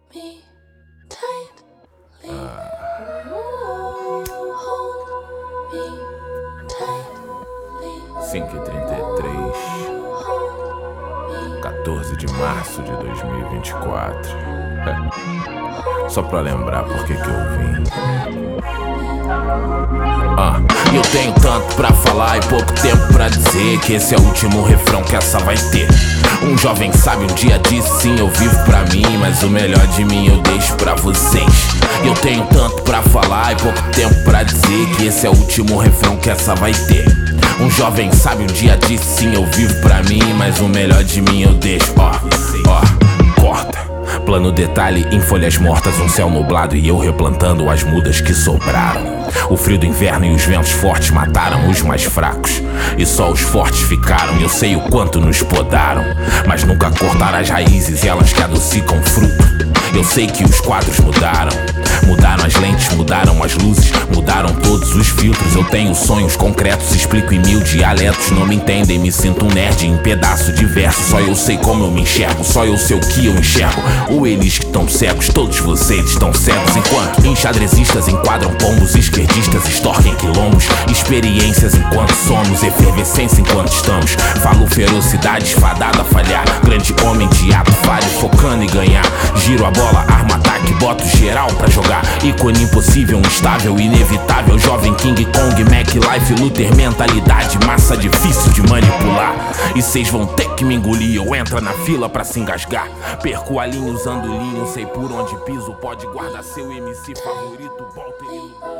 me tightly. Hold me tightly. 5h33, 14 de março de 2024. Só pra lembrar por que eu vim. Eu tenho tanto pra falar e pouco tempo pra dizer que esse é o último refrão que essa vai ter. Um jovem sábio um dia disse: sim, eu vivo pra mim, mas o melhor de mim eu deixo pra vocês. Eu tenho tanto pra falar e pouco tempo pra dizer que esse é o último refrão que essa vai ter. Um jovem sábio um dia disse: sim, eu vivo pra mim, mas o melhor de mim eu deixo. Corta. Plano detalhe em folhas mortas, um céu nublado e eu replantando as mudas que sobraram. O frio do inverno e os ventos fortes mataram os mais fracos, e só os fortes ficaram. Eu sei o quanto nos podaram, mas nunca cortaram as raízes e elas que adocicam fruto. Eu sei que os quadros mudaram, mudaram as lentes, mudaram as luzes, mudaram todos os filtros. Eu tenho sonhos concretos, explico em 1000 dialetos. Não me entendem, me sinto um nerd em pedaço de verso. Só eu sei como eu me enxergo, só eu sei o que eu enxergo. Ou eles que estão cegos, todos vocês estão cegos. Enquanto enxadrezistas enquadram pombos, esquerdistas extorquem quilombos. Experiências enquanto somos, efervescência enquanto estamos. Falo ferocidade esfadada a falhar, grande homem de ato falho, focando em ganhar. Giro a bola, arma ataque, boto geral pra jogar. Ícone impossível, instável, inevitável. Jovem King Kong, Mac Life, Luther, mentalidade, massa difícil de manipular. E cês vão ter que me engolir ou entra na fila pra se engasgar. Perco a linha usando linho, sei por onde piso. Pode guardar seu MC favorito, volta ele no...